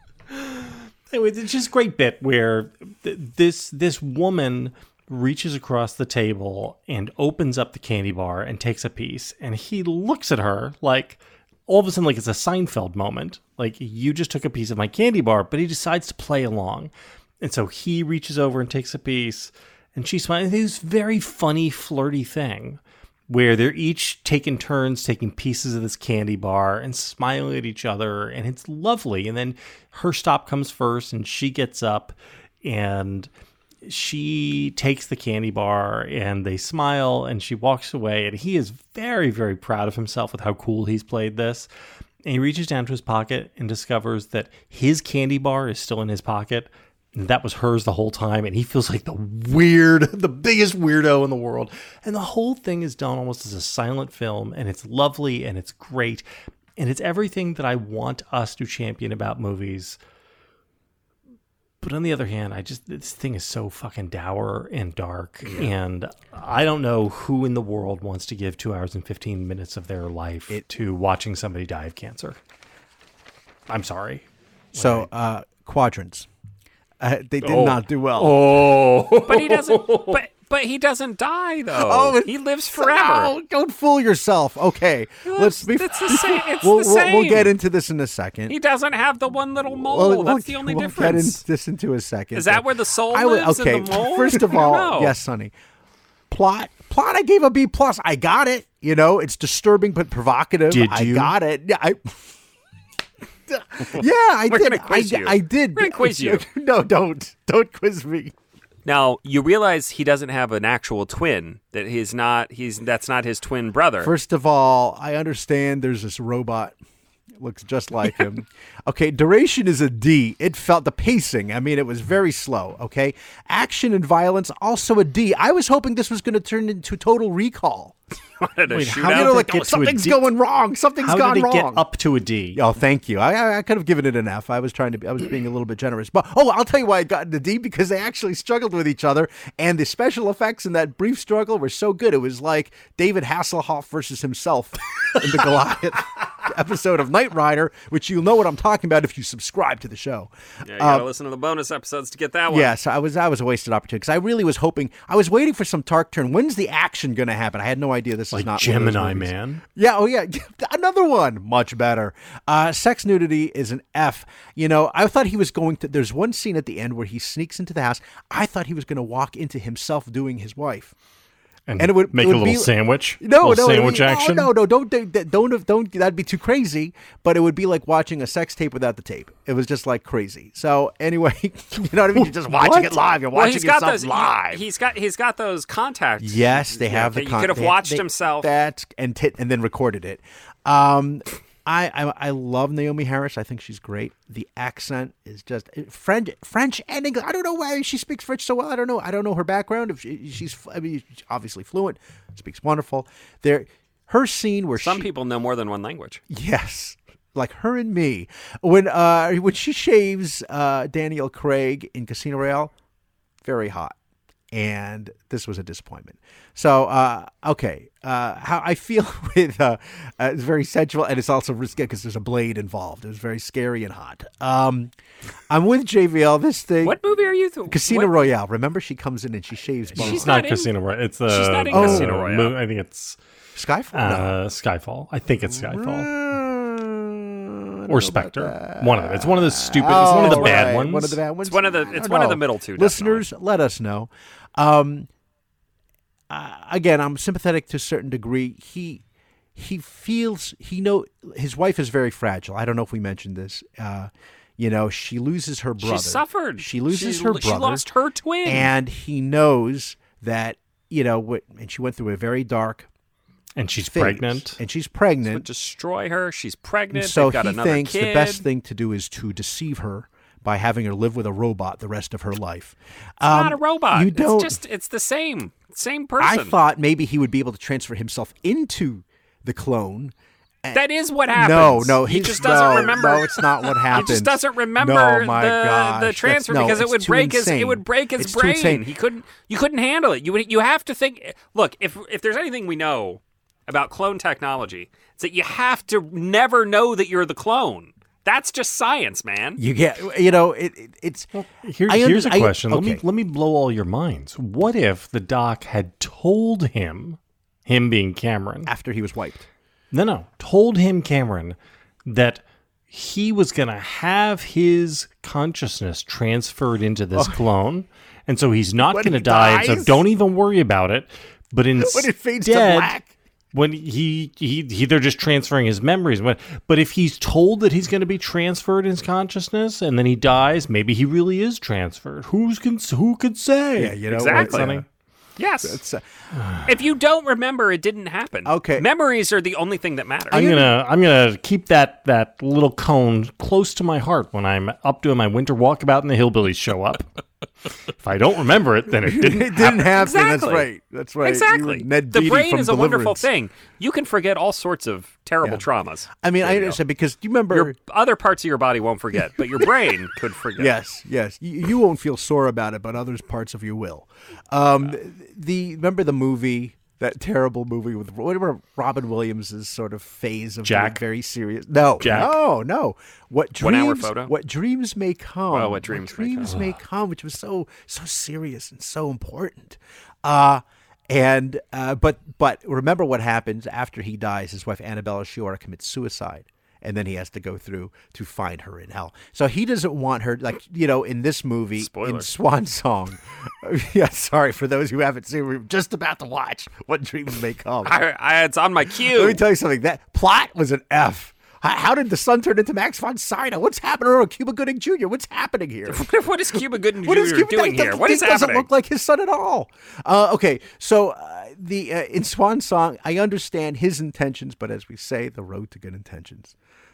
Anyway, it's just a great bit where this woman reaches across the table and opens up the candy bar and takes a piece, and he looks at her like all of a sudden like it's a Seinfeld moment, like you just took a piece of my candy bar, but he decides to play along, and so he reaches over and takes a piece, and she smiles. This very funny, flirty thing where they're each taking turns taking pieces of this candy bar and smiling at each other, and it's lovely. And then her stop comes first, and she gets up and she takes the candy bar, and they smile, and she walks away, and he is very, very proud of himself with how cool he's played this. And he reaches down to his pocket and discovers that his candy bar is still in his pocket. And that was hers the whole time, and he feels like the biggest weirdo in the world. And the whole thing is done almost as a silent film, and it's lovely, and it's great, and it's everything that I want us to champion about movies. But on the other hand, this thing is so fucking dour and dark, and I don't know who in the world wants to give 2 hours and 15 minutes of their life to watching somebody die of cancer. I'm sorry. So, quadrants. They did not do well. But he doesn't. But he doesn't die though. He lives forever. Oh, don't fool yourself. Okay, It's the same. It's we'll, the same. We'll get into this in a second. He doesn't have the one little mole. That's the only we'll difference. Get this into a second. Is that where the soul I would- lives okay, in the mole? first of I don't all, know. yes, Sonny. Plot. I gave a B+. I got it. You know, it's disturbing but provocative. Did I you? got it. Yeah, I We're did. gonna quiz you. I did. We're gonna quiz you. No, don't quiz me. Now you realize he doesn't have an actual twin. That that's not his twin brother. First of all, I understand there's this robot Looks just like him. Okay, duration is a D. It felt the pacing. I mean, it was very slow. Okay, action and violence also a D. I was hoping this was going to turn into Total Recall. Wait, how You did know, it like get to a something's D? going wrong. Something's How gone did it wrong. get up to a D? Oh, thank you. I could have given it an F. I was being a little bit generous. But I'll tell you why I got the D, because they actually struggled with each other, and the special effects in that brief struggle were so good. It was like David Hasselhoff versus himself in the Goliath episode of Knight Rider, which you'll know what I'm talking about if you subscribe to the show. Yeah, you gotta listen to the bonus episodes to get that one. Yes, I was a wasted opportunity because I really was hoping. I was waiting for some dark turn. When's the action going to happen? I had no idea this is Like not one of those Gemini movies. Man. Yeah, oh yeah, another one, much better. Sex nudity is an F. You know, I thought he was going to. There's one scene at the end where he sneaks into the house. I thought he was going to walk into himself doing his wife. And it would make it a would little be, sandwich. No, little no, sandwich action. No, don't. That'd be too crazy. But it would be like watching a sex tape without the tape. It was just like crazy. So anyway, you know what I mean? You're just watching it live. You're watching yourself live. He's got those contacts. Yes, they have the. You could have watched himself. That and then recorded it. I love Naomi Harris. I think she's great. The accent is just French and English. I don't know why she speaks French so well. I don't know her background. If she's obviously fluent, speaks wonderful. Her scene where some people know more than one language. Yes. Like her and me. When she shaves Daniel Craig in Casino Royale, very hot. And this was a disappointment. So, okay. How I feel with it's very sensual, and it's also risky because there's a blade involved. It was very scary and hot. I'm with JVL. This thing. What movie are you? Casino Royale. Remember, she comes in and she shaves bones. It's not Casino Royale. It's she's not in Casino Royale. I think it's Skyfall. Skyfall. I think it's Skyfall. Or Or Spectre. One of them. It's one of the stupid. It's one of the bad ones. One of the bad ones. It's one of the middle two. Listeners, let us know. Again, I'm sympathetic to a certain degree. He feels his wife is very fragile. I don't know if we mentioned this. She loses her brother. She suffered. She loses her brother. She lost her twin. And he knows that, and she went through a very dark and she's phase. pregnant. And she's pregnant. Would destroy her. She's pregnant. And so They've got he another thinks kid. the best thing to do is to deceive her by having her live with a robot the rest of her life. It's not a robot. You don't. It's the same person. I thought maybe he would be able to transfer himself into the clone. That is what happens. No, he just doesn't remember. No, it's not what happens. He just doesn't remember the transfer because it would break his brain. You couldn't handle it. You have to think. Look, if there's anything we know about clone technology, it's that you have to never know that you're the clone. That's just science, man. You get, it's. Here's a question. Okay. Let me blow all your minds. What if the doc had told him being Cameron, after he was wiped? No, told him, Cameron, that he was going to have his consciousness transferred into this clone, and so he's not going to die. So don't even worry about it. But instead, when it fades to black. When they're just transferring his memories. But if he's told that he's going to be transferred in his consciousness and then he dies, maybe he really is transferred. Who could say? Yeah, exactly. Sonny? Yes. If you don't remember, it didn't happen. Okay. Memories are the only thing that matter. I'm gonna keep that little cone close to my heart when I'm up doing my winter walkabout and the hillbillies show up. If I don't remember it, then it didn't happen. Exactly. That's right. Exactly. The brain is a wonderful thing. You can forget all sorts of terrible traumas. I mean, I understand because do you remember your other parts of your body won't forget, but your brain could forget. Yes. You won't feel sore about it, but other parts of you will. Remember the movie, that terrible movie with whatever Robin Williams' sort of phase of Jack? Very serious. No, Jack? No. 1 hour photo. What dreams may come. Oh, what dreams may come, which was so serious and so important. But remember what happens after he dies. His wife Annabella Sciorra commits suicide, and then he has to go through to find her in hell. So he doesn't want her, in this movie, Spoiler. in Swan Song. Yeah, sorry for those who haven't seen. We're just about to watch What Dreams May Come. It's on my queue. Let me tell you something. That plot was an F. How did the son turn into Max von Sydow? What's happening to Cuba Gooding Jr.? What's happening here? What is Cuba Gooding Jr. doing here? What is happening? Doesn't look like his son at all. Okay, so in Swan Song, I understand his intentions, but as we say, the road to good intentions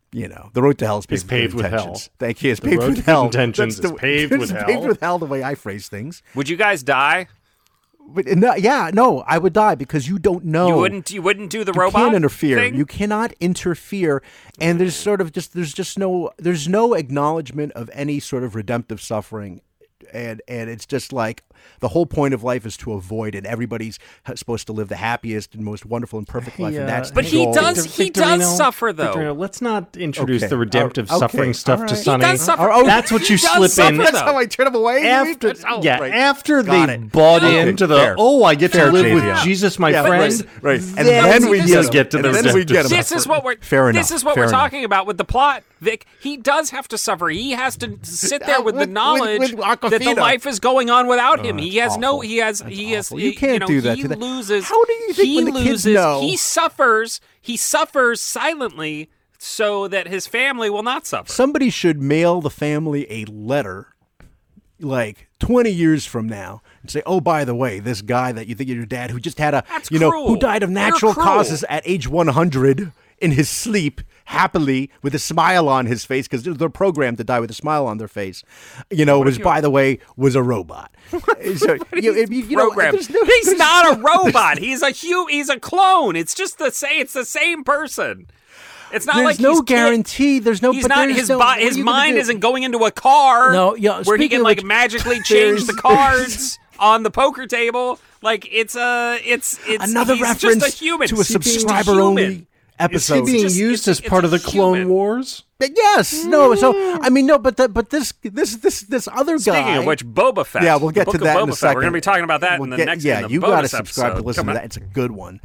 The road to hell is paved with hell. Thank you. It's The paved road with to hell. intentions That's is paved with hell. Paved with hell, the way I phrase things. Would you guys die? But no, I would die because you don't know. You wouldn't do the You robot can't interfere. thing? You cannot interfere, and there's no acknowledgement of any sort of redemptive suffering, and it's just like the whole point of life is to avoid it. Everybody's supposed to live the happiest and most wonderful and perfect life, and that's But the he goal. does suffer though. Victorino, let's not introduce Okay. the redemptive Okay. suffering stuff All to right. Sonny. He does suffer. That's what you He does slip suffer, in. though. That's how I turn him away. After, Right. after Got they it. bought Okay, into the, fair. I get Fair, to live with JVL. Jesus, my Yeah, friend. right. And Then then we we'll get to the and then we get him. This is what we're Fair enough. This is what Fair we're enough. talking about with the plot, Vic. He does have to suffer. He has to sit there with the With knowledge with that the Awkwafina. life is going on without him. that's He has no. awful. He has. That's He has. awful. You can't do that He to them. loses. How do you think he when the kids loses? know? He suffers. He suffers silently so that his family will not suffer. Somebody should mail the family a letter like 20 years from now and say, oh, by the way, this guy that you think is your dad who just had That's who cruel. died of They're natural cruel. causes at age 100 in his sleep, happily with a smile on his face, because they're programmed to die with a smile on their face, by the way, was a robot. So, Program. there's He's not a robot. He's a clone. It's just the same. It's the same person. It's not There's like no he's guarantee. There's no. He's but not. there's His no, what are his you gonna mind do? isn't going into a car. No, yeah, where he speaking can of like which, magically change the there's- cards on the poker table. Like it's another he's reference just a human. to a He's just a subscriber human. only episode. Is he being just- used it's- as part of the it's a Clone human. Wars? But yes, no. So I mean, no. But this other guy. Speaking of which, Boba Fett. Yeah, we'll get the to Book that of in a Boba Fett. second. We're going to be talking about that in the next. Yeah, in the you got to bonus subscribe to episode. listen to Come that. on. It's a good one.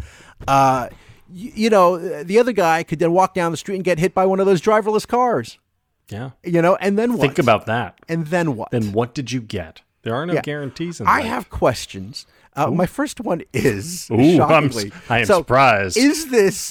The other guy could then walk down the street and get hit by one of those driverless cars. Yeah. And then what? Think about that. And then what? Then what did you get? There are no Yeah. guarantees in I life. have questions. My first one is Ooh, shockingly. I am so surprised. Is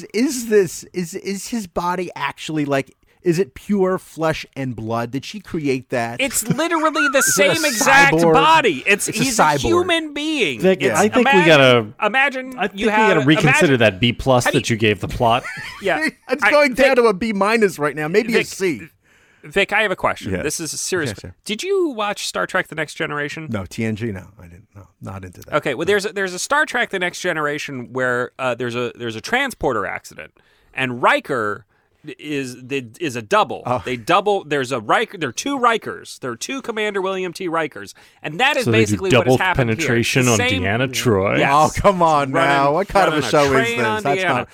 his body actually like? Is it pure flesh and blood? Did she create that? It's literally the it same a exact cyborg? body. It's a He's cyborg. a human being. Vic, It's- I think we imagine- gotta. imagine. I think you we have gotta reconsider imagine- that B+ How do that you gave the plot. Yeah, it's going down to a B- right now, maybe a Vic- C. Vic, I have a question. Yes. This is a serious. Yes, sir. Did you watch Star Trek: The Next Generation? No, TNG. No, I didn't. No, not into that. Okay, well, there's a Star Trek: The Next Generation where there's a transporter accident, and Riker is a double. Oh. They double. There's a Riker. There are two Rikers. There are two Commander William T. Rikers, and that is So they do basically what double has happened penetration here. on The same- Deanna Troy. Yes. Oh, come on Running- now. What kind of a running show is train this? on That's Deanna.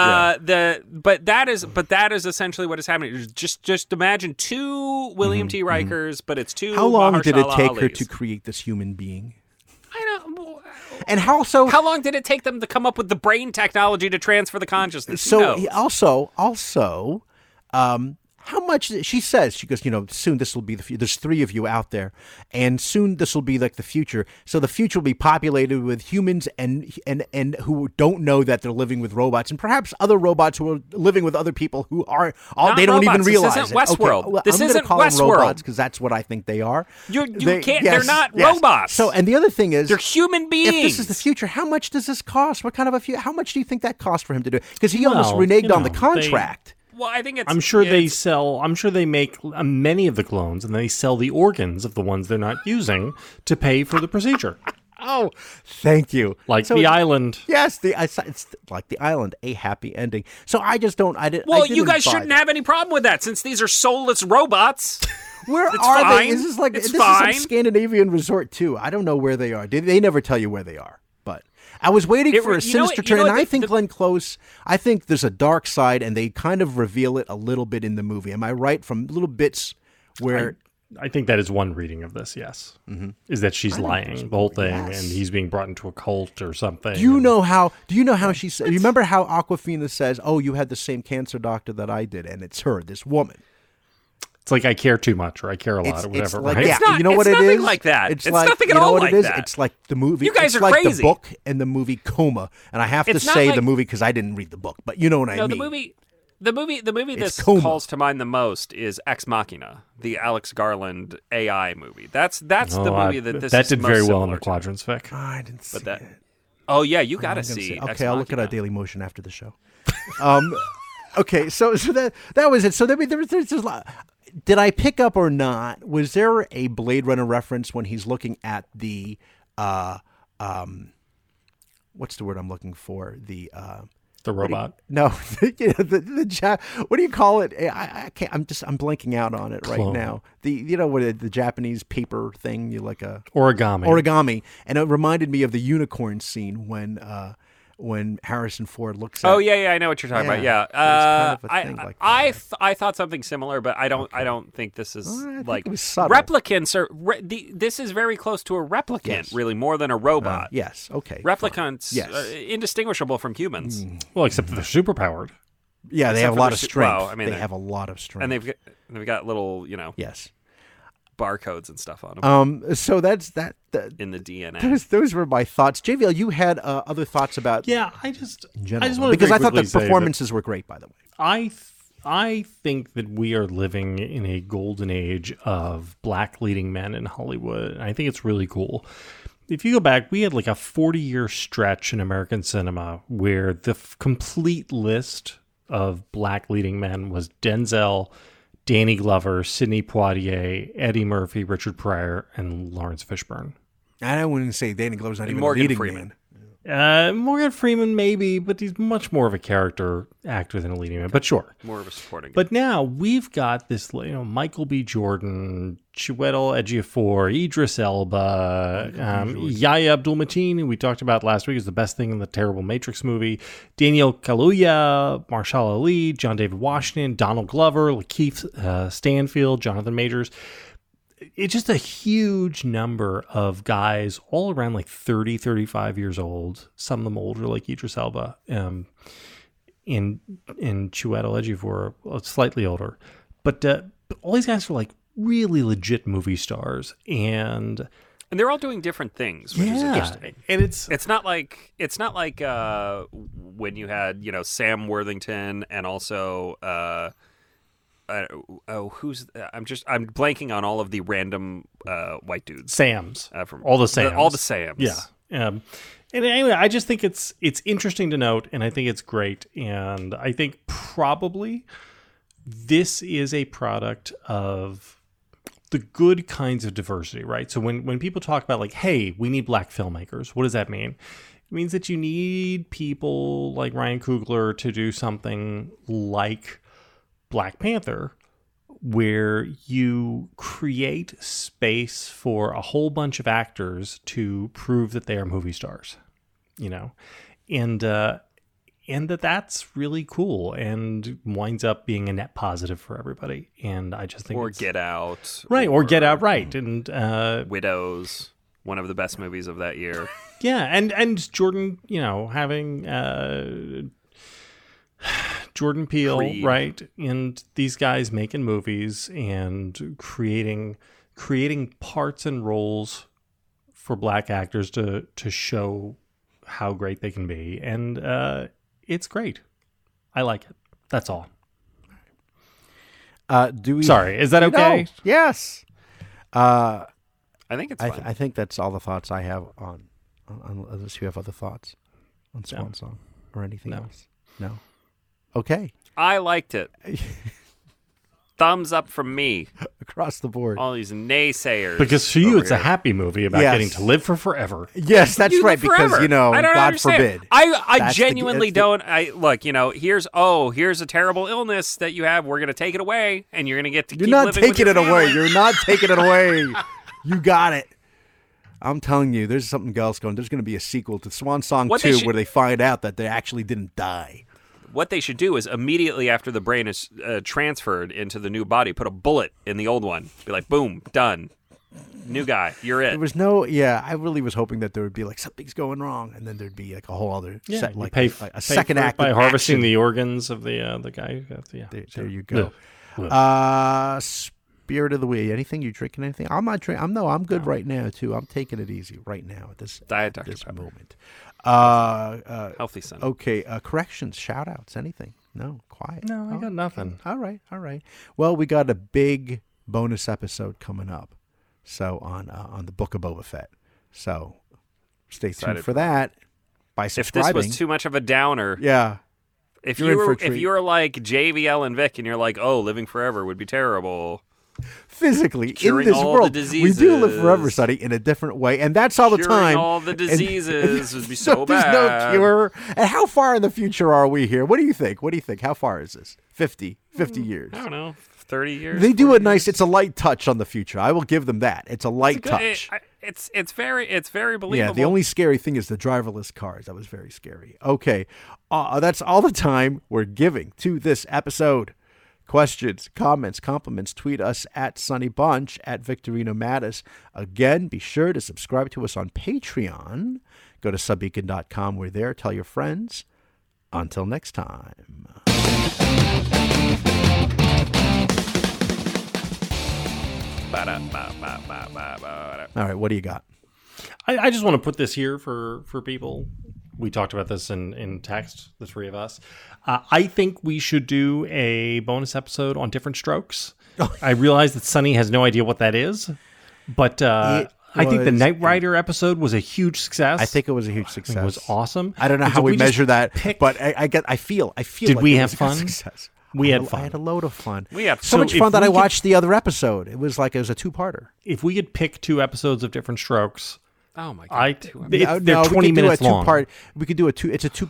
not. But that is essentially what is happening. Just imagine two William T. Rikers, but it's two. How long did it Mahershala take her Alis. to create this human being? I don't. And how so? How long did it take them to come up with the brain technology to transfer the consciousness? So No. he also, how much she says, she goes, soon this will be the future. There's 3 of you out there, and soon this will be like the future. So the future will be populated with humans and who don't know that they're living with robots, and perhaps other robots who are living with other people who are Not they don't robots. even This realize isn't it. Westworld. Okay, well, This I'm gonna isn't call them Westworld. robots because that's what I think they are. You can't. They're not yes. robots. So, and the other thing is, They're human beings. If this is the future, how much does this cost? What kind of how much do you think that cost for him to do it? Because he almost Well, reneged on the they- contract. Well, I think it's. I'm sure they it's- sell. I'm sure they make many of the clones, and they sell the organs of the ones they're not using to pay for the procedure. Oh, thank you. Like So- the island. Yes, it's like the island, a happy ending. So I just don't. Well, I you guys buy shouldn't that. have any problem with that since these are soulless robots. Where It's are fine. they? Is this like It's this fine. is some Scandinavian resort too? I don't know where they are. They never tell you where they are. But I was waiting for a sinister turn, and I think Glenn Close. I think there's a dark side, and they kind of reveal it a little bit in the movie. Am I right? From little bits where. I think that is one reading of this. Yes, is that she's lying the whole thing, Yes. and he's being brought into a cult or something. Do you know how she said? You remember how Awkwafina says, "Oh, you had the same cancer doctor that I did," and it's her, this woman. It's like I care too much, or I care a lot, or whatever. Like, right? yeah, It's not- you know it's what it nothing is? like that. It's It's like, nothing at you know all what like it is? that. It's like the movie. You guys it's are like crazy. the book and the movie Coma, and I have to It's not say like- the movie because I didn't read the book, but you know what I No, mean. the movie It's this Coma. calls to mind the most is Ex Machina, the Alex Garland AI movie. That's the movie that this that is did most very well in similar the to. quadrants, Vic. I didn't see But that. it. Oh yeah, you got I'm to gonna see. Okay, Ex I'll look at Machina. our Daily Motion after the show. Okay, so that was it. So there's just a lot. Did I pick up or not? Was there a Blade Runner reference when he's looking at the what's the word I'm looking for? The robot. What do you call it? I can't. I'm blanking out on it Clone. right now. What the Japanese paper thing? You like a origami, and it reminded me of the unicorn scene when Harrison Ford looks. Oh yeah, I know what you're talking about. Yeah, kind of a thing like that. I thought something similar, but I don't think this is like it was subtle. replicants are. This is very close to a replicant, Yes. really, more than a robot. Yes. Okay. Replicants, Yes. indistinguishable from humans, well, except that they're superpowered. Yeah, they Except have a for lot the of su- strength. well, I mean, they they're- have a lot of strength. and they've got little yes. barcodes and stuff on them So that's that. in the DNA. Those were my thoughts. JVL, you had other thoughts about Yeah, I just general, want to because I thought the quickly say that performances were great. By the way, I think that we are living in a golden age of black leading men in Hollywood. And I think it's really cool. If you go back, we had like a 40-year stretch in American cinema where the complete list of black leading men was Denzel, Danny Glover, Sidney Poitier, Eddie Murphy, Richard Pryor, and Lawrence Fishburne. I wouldn't say Danny Glover's not And even Morgan a leading Freeman. man. Morgan Freeman, maybe, but he's much more of a character actor than a leading man. But sure. More of a supporting. But now we've got this, Michael B. Jordan, Chiwetel Ejiofor, Idris Elba, Yahya Abdul-Mateen, who we talked about last week, is the best thing in the terrible Matrix movie, Daniel Kaluuya, Marshall Ali, John David Washington, Donald Glover, Lakeith Stanfield, Jonathan Majors. It's just a huge number of guys all around like 30, 35 years old. Some of them older, like Idris Elba, and Chiwetel Ejiofor, slightly older. But all these guys are like really legit movie stars, and they're all doing different things, which is interesting. And It's not like when you had Sam Worthington and also I'm blanking on all of the random white dudes. Sams, From all the Sams, all the Sams. Yeah. And anyway, I just think it's interesting to note, and I think it's great, and I think probably this is a product of the good kinds of diversity, right? So when people talk about like, hey, we need black filmmakers, what does that mean? It means that you need people like Ryan Coogler to do something like Black Panther, where you create space for a whole bunch of actors to prove that they are movie stars, and that's really cool and winds up being a net positive for everybody. And I just think Get Out, right, or Get Out, right, and Widows, one of the best movies of that year. Yeah, and Jordan, having Jordan Peele, Creed. right, and these guys making movies and creating parts and roles for black actors to show how great they can be, and it's great. I like it. That's all. Sorry, is that okay? No. Yes. I think it's fine. I think that's all the thoughts I have on unless you have other thoughts on Swan Song or anything else. No. Okay. I liked it. Thumbs up from me. Across the board. All these naysayers. Because for you, over it's a here. happy movie about Yes. getting to live for forever. Yes, that's You right. live Because forever. I don't God understand. forbid. I That's genuinely that's don't. I look. Here's a terrible illness that you have. We're gonna take it away, and you're gonna get to. You're keep not living with taking your it away. family. You're not taking it away. You got it. I'm telling you, there's something else going. There's going to be a sequel to Swan Song What they 2 should- where they find out that they actually didn't die. What they should do is immediately after the brain is transferred into the new body, put a bullet in the old one. Be like, boom, done. New guy, you're it. There was no, I really was hoping that there would be like something's going wrong, and then there'd be like a whole other, Yeah, like pay a second for it act by of harvesting action. the organs of the guy. Who got the, There you go. Spirit of the Week. Anything you drinking? Anything? I'm not drinking. I'm good right now too. I'm taking it easy right now at this Diet Dr. this Pepper. moment. Healthy son. Okay. Corrections. Shout outs. Anything? No. Quiet. No, I got nothing. All right. Well, we got a big bonus episode coming up. So on the Book of Boba Fett. So stay tuned Excited for that. By If subscribing. this was too much of a downer, yeah. If You're in for a if treat. you're like JVL and Vic, and you're like, oh, living forever would be terrible. Physically, in Curing this all world, the we do live forever, diseases. Sonny, in a different way, and that's all the Curing time. all the diseases would be so There's bad. no cure. And how far in the future are we here? What do you think? What do you think? How far is this? 50 years. I don't know, 30 years. They do 40 a nice. years? It's a light touch on the future. I will give them that. It's a light touch. It's very believable. Yeah, the only scary thing is the driverless cars. That was very scary. Okay, that's all the time we're giving to this episode. Questions, comments, compliments, tweet us at Sunny Bunch, at Victorino Mattis. Again, be sure to subscribe to us on Patreon. Go to subbeacon.com. We're there. Tell your friends. Until next time. All right, what do you got? I just want to put this here for people. We talked about this in text, the three of us. I think we should do a bonus episode on Different Strokes. I realize that Sonny has no idea what that is, but I think the Knight Rider episode was a huge success. I think it was a huge success. It was awesome. I don't know And how so we just measure that, picked- but I feel. Did like we it have was a good fun? Success. We had I fun. had a load of fun. We had so fun. much if fun that we I could- watched the other episode. It was a two-parter. If we could pick 2 episodes of Different Strokes, Oh my god! they're 20 minutes long. We could do a two. It's a two.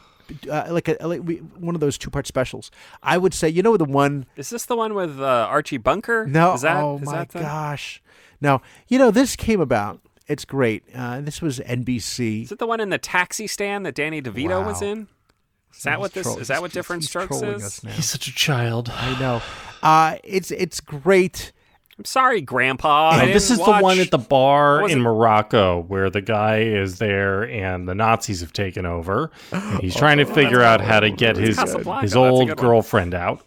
One of those two-part specials. I would say, the one. Is this the one with Archie Bunker? No, Is that, oh is my that the- gosh. No, this came about. It's great. This was NBC. Is it the one in the taxi stand that Danny DeVito was Wow. in? Is that what this? Is that what Different Strokes trolling is? us now. he's such a child. I know. It's great. I'm sorry, Grandpa. I This is didn't the watch- one at the bar Was in it- Morocco where the guy is there and the Nazis have taken over. And he's trying to figure out how to get his Casablanca. his That's a old good one. girlfriend out.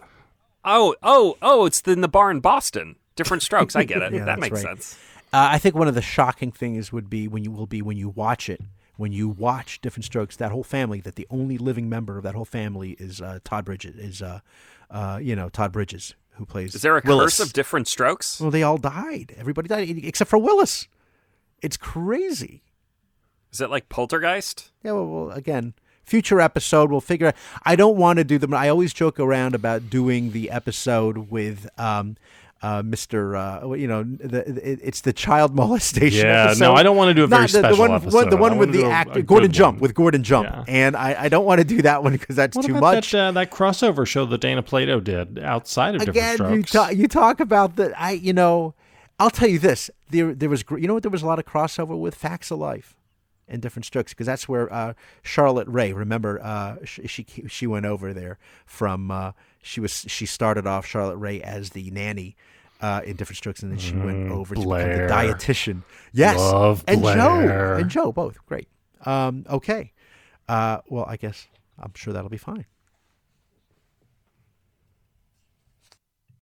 Oh! It's in the bar in Boston. Different Strokes. I get it. Yeah, that that's makes right. sense. I think one of the shocking things would be when you watch it. When you watch Different Strokes, that whole family, that the only living member of that whole family is Todd Bridges. Todd Bridges, who plays. Is there a Willis. curse of Different Strokes? Well, they all died. Everybody died except for Willis. It's crazy. Is it like Poltergeist? Yeah. Well, again, future episode we'll figure out. I don't want to do them. I always joke around about doing the episode with Mr. It's the child molestation. Yeah, episode. no, I don't want to do a very Not the special one, episode. The I one with wanna the do a actor good Gordon Jump one. with Gordon Jump, Yeah. and I don't want to do that one because that's What too about much. that crossover show that Dana Plato did outside of Again, Different Strokes? you talk about the I'll tell you this. There was there was a lot of crossover with Facts of Life and Different Strokes because that's where Charlotte Ray. Remember, she went over there from she started off Charlotte Ray as the nanny. In Different Strokes, and then she went over to become Blair. the dietitian. Yes, Love and Blair. Joe both great. Okay, well, I guess I'm sure that'll be fine.